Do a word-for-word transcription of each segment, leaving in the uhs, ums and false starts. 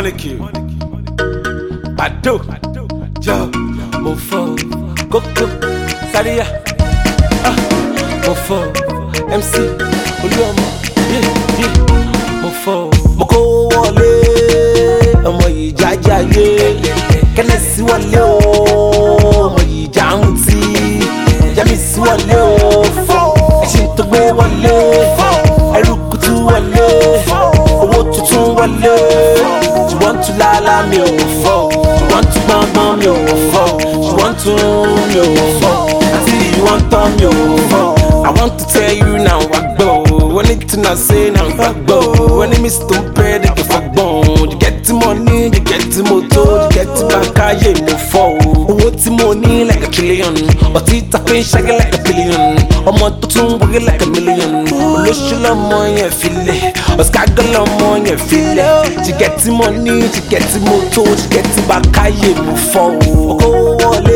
money kill. Bado, yo, Mofo, Coco, Sadia, ah, Mofo, M C, Oluomo, yeah, yeah, Mofo, Moko wọlé, ọmọ yìí jájáyé, kẹ́nẹ́sì wọlé o, ọmọ yìí jàǹtì, Jẹ́mísì wọlé o, ẹṣin tó gbé wọlé, ẹrúkútú wọlé, owó tuntun wọlé. You want to lala me oh, you want to bang me oh, you want to me oh, I see you want to me oh. I want to tell you now I go. When it to say now I go. When it miss to pay they get fuck bone. You get the money, you get the motor, you get the back I no fall. What's the money like a trillion? But it a pay shaggy like a billion. I'm on to tune like a million. Olushula money feel it. Oskagala money feel it. You get the money, you get the motor, you get the back I no fall. Go wọlé,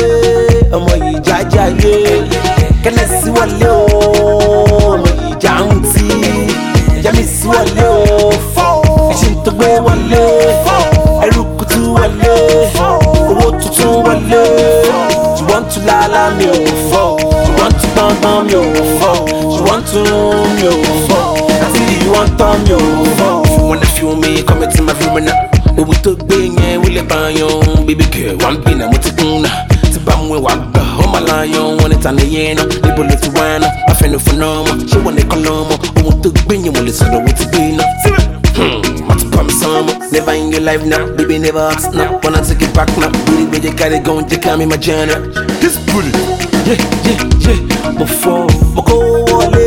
ọmọ yìí jájáyé. Kẹ́nẹ́sì wọlé o, ọmọ yìí jàǹtì. Jẹ́mísì wọlé o, ẹṣin tó gbé wọlé, ẹrúkútú wọlé, owó tuntun wọlé. You want to lala me o, you want to bang me o, you want to me o, I see you want to me o. If you wanna feel me, come into my room now. Owó tó gbé yẹn wílé báyọ̀, baby girl, wà ń bí náà mo ti kún náà. Bamwe wagga, oh my lion, one it on the yeno, people let you wanna, I feel no phenomenal, she want to colomo, who want to bring you, well, it's all what to be now. Hmm, what's promise some, never in your life now, baby, never ask now, wanna take it back now, really, where you gotta go and you call me my journey. This booty, yeah, yeah, yeah, before, Moko wọlé,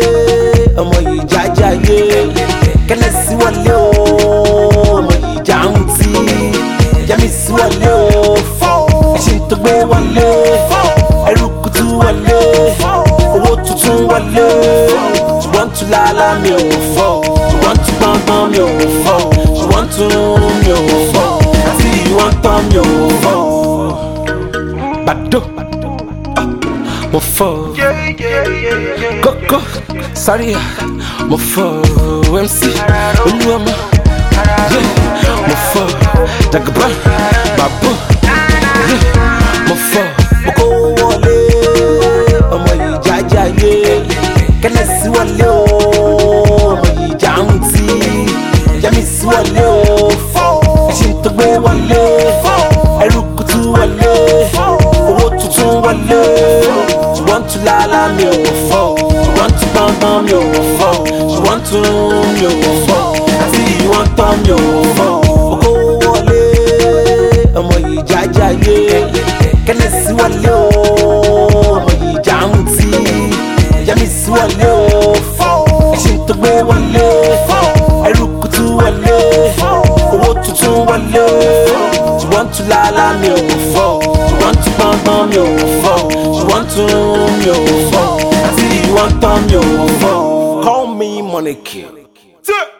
ọmọ yìí jájáyé, Kẹ́nẹ́sì wọlé o, ọmọ yìí jàǹtì, Jẹ́mísì wọlé o, ẹṣin tó gbé wọlé, ẹrúkútú wọlé, owó tuntun wọlé. You want to lala me o, you want to bang me o, you want to me o, I see you want to me o. Bado, Mofo, Coco, Sadia, Mofo, M C, Oluomo, yeah, Mofo, Jagaba, Babu. Mofo, Moko wọlé, ọmọ yìí jájáyé. Kẹ́nẹ́sì wọlé o, ọmọ yìí jàǹtì. Jẹ́mísì wọlé o, ẹṣin tó gbé wọlé, ẹrúkútú wọlé, owó tuntun wọlé. You want to lala me o, you want to bang me o, you want to me o, I see you want to me o. Moko wọlé, ọmọ yìí jájáyé. Kẹ́nẹ́sì wọlé o, ọmọ yìí jàǹtì. Jẹ́mísì wọlé o, ẹṣin tó gbé wọlé, ẹrúkútú wọlé, owó tuntun wọlé. You want to lala me o, you want to bang me o, you want to me o, I see you want to me o. Call me money kill.